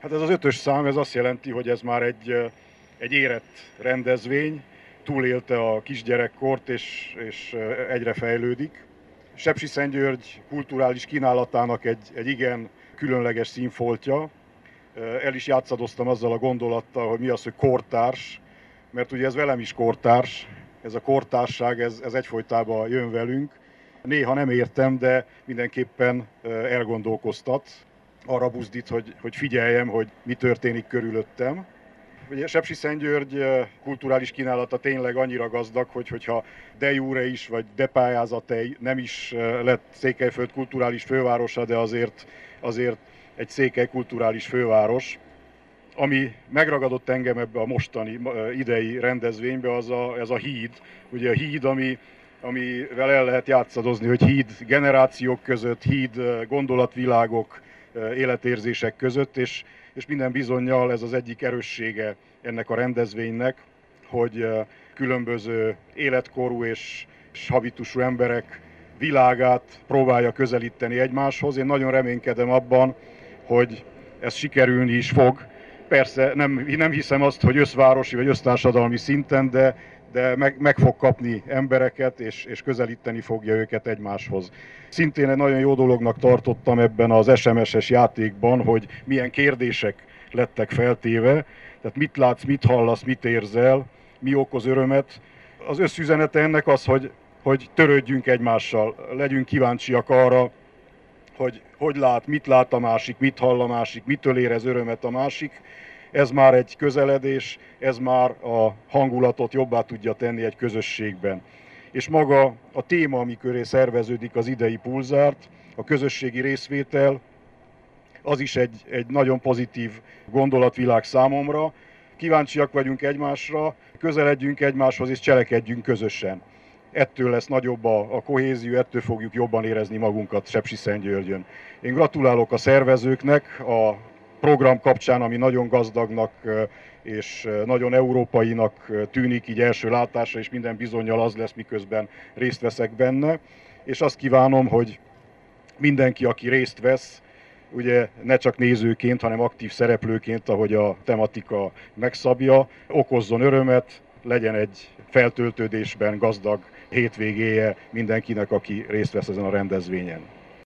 Hát ez az 5-ös szám, ez azt jelenti, hogy ez már egy érett rendezvény, túlélte a kisgyerekkort és egyre fejlődik. Sepsiszentgyörgy kulturális kínálatának egy igen különleges színfoltja. El is játszadoztam azzal a gondolattal, hogy mi az, hogy kortárs, mert ugye ez velem is kortárs, ez a kortársság, ez egyfolytában jön velünk. Néha nem értem, de mindenképpen elgondolkoztat, arra buzdít, hogy figyeljem, hogy mi történik körülöttem. Ugye Sepsiszentgyörgy kulturális kínálata tényleg annyira gazdag, hogyha de jure is, vagy de pályázatej nem is lett Székelyföld kulturális fővárosa, de azért egy székely kulturális főváros. Ami megragadott engem ebbe a mostani idei rendezvénybe, ez a híd. Ugye a híd, amivel el lehet játszadozni, hogy híd generációk között, híd gondolatvilágok, életérzések között, és minden bizonnyal ez az egyik erőssége ennek a rendezvénynek, hogy különböző életkorú és habitusú emberek világát próbálja közelíteni egymáshoz. Én nagyon reménykedem abban, hogy ez sikerülni is fog. Persze nem hiszem azt, hogy összvárosi vagy össztársadalmi szinten, de meg fog kapni embereket, és közelíteni fogja őket egymáshoz. Szintén egy nagyon jó dolognak tartottam ebben az SMS-es játékban, hogy milyen kérdések lettek feltéve, tehát mit látsz, mit hallasz, mit érzel, mi okoz örömet. Az összüzenete ennek az, hogy törődjünk egymással, legyünk kíváncsiak arra, hogy lát, mit lát a másik, mit hall a másik, mitől érez örömet a másik. Ez már egy közeledés, ez már a hangulatot jobbá tudja tenni egy közösségben. És maga a téma, ami köré szerveződik az idei pulzárt, a közösségi részvétel, az is egy nagyon pozitív gondolatvilág számomra. Kíváncsiak vagyunk egymásra, közeledjünk egymáshoz és cselekedjünk közösen. Ettől lesz nagyobb a kohézió, ettől fogjuk jobban érezni magunkat Sepsiszentgyörgyön. Én gratulálok a szervezőknek a program kapcsán, ami nagyon gazdagnak és nagyon európainak tűnik így első látásra, és minden bizonnyal az lesz, miközben részt veszek benne. És azt kívánom, hogy mindenki, aki részt vesz, ugye ne csak nézőként, hanem aktív szereplőként, ahogy a tematika megszabja, okozzon örömet, legyen egy feltöltődésben gazdag hétvégéje mindenkinek, aki részt vesz ezen a rendezvényen.